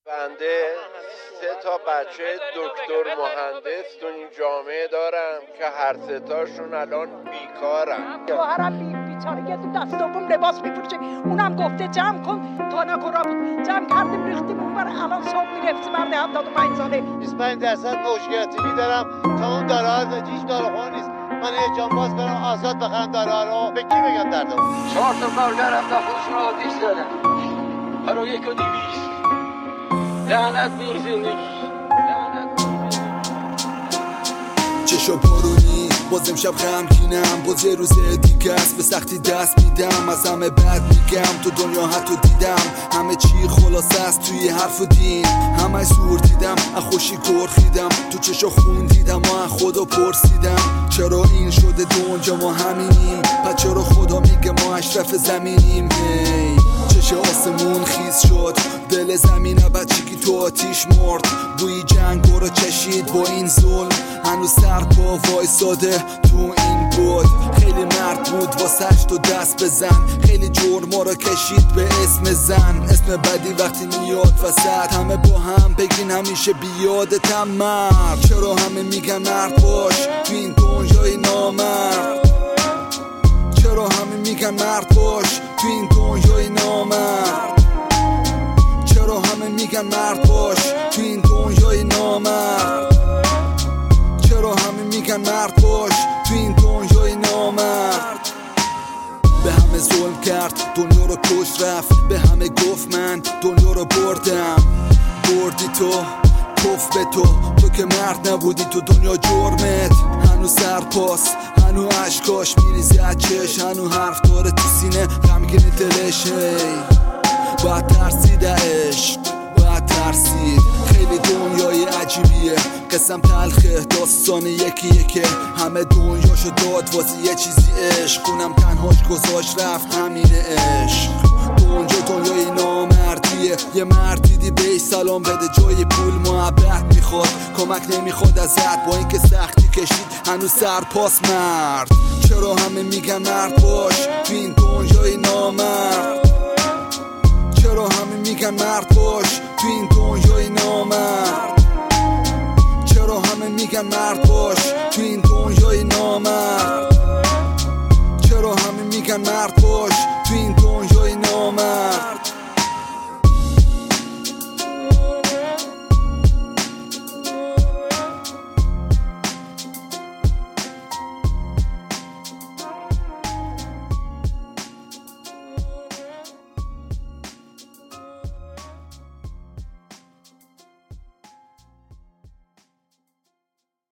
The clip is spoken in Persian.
بنده 3 بچه دکتر مهندس تو این جامعه دارم که هر 3 تاشون الان بیکارن. شوهرم بیچاره یه دو دست دوم لباس می‌فروشه، اونم گفته جمع کن تا نکورا بود، جمع کردیم ریختیم اونور. الان صبح میرفت مرد 75 ساله 25% مشکلاتی دارم تا اون داره ها هیچ داروخونه نیست. من یه جان باز برم آزاد بخرم داره ها رو به کی بگم درده؟ 4 تا کارگر رفتن خودشون رو آتیش زدن برای 1 و 200. لعنت به این زندگی. چشا پارونی باز امشب غمگینم، باز یه روز دیگه است به سختی دست میدم. از همه بد میگم تو دنیا حتی دیدم همه چی خلاصه است توی حرف و دین. همه زور دیدم از خوشی گرخیدم، تو چشا خون دیدم و از خدا پرسیدم چرا این شده دنیا ما همینیم، پس چرا خدا میگه ما اشرف زمینیم. هی چش آسمون خیز شد، دل زمین بچگی تو آتیش مرد، بوی جنگ رو چشید با این ظلم. هنوز سر پا وایساده تو این بود، خیلی مرد بود واسش تو دست بزن، خیلی جرما رو کشید به اسم زن. اسم بدی وقتی میاد وسط همه با هم بگین همیشه بیادتم مرد. چرا همه میگن مرد باش تو این دنیای نامرد، چرا همه میگن مرد باش تو این دنیای نامرد، چرا همه میگن مرد باش تو این دنیای نامرد، چرا همه میگن مرد باش تو این دنیای نامرد. به همه ظلم کرد دنیا رو کش رفت، به همه گفت من دنیا رو بردم. بردی تو کف به تو که مرد نبودی تو دنیا جرمت. هنو سرپاس هنو عشقاش میریزی از چش، هنو حرف داره تو سینه غمگین دلش. باید ترسید عشق، باید ترسید. خیلی دنیای عجیبیه، قسم تلخه داستان یکیه که همه دنیاشو داد واسه یه چیزی عشق، اونم تنهاش گذاشت رفت همینه عشق. دنیای نامردیه، یه مردیدی بهش سلام بده جای پول محبت میخواد، کمک نمیخواد ازت با اینکه سختی کشید هنوز سرپاس مرد. چرا همه میگن مرد باش تو این دنیای نامرد، چرا همه میگن مرد باش تو این دنیای نامرد، چرا همه میگن مرد باش تو این دنیای نامرد، چرا همه میگن مرد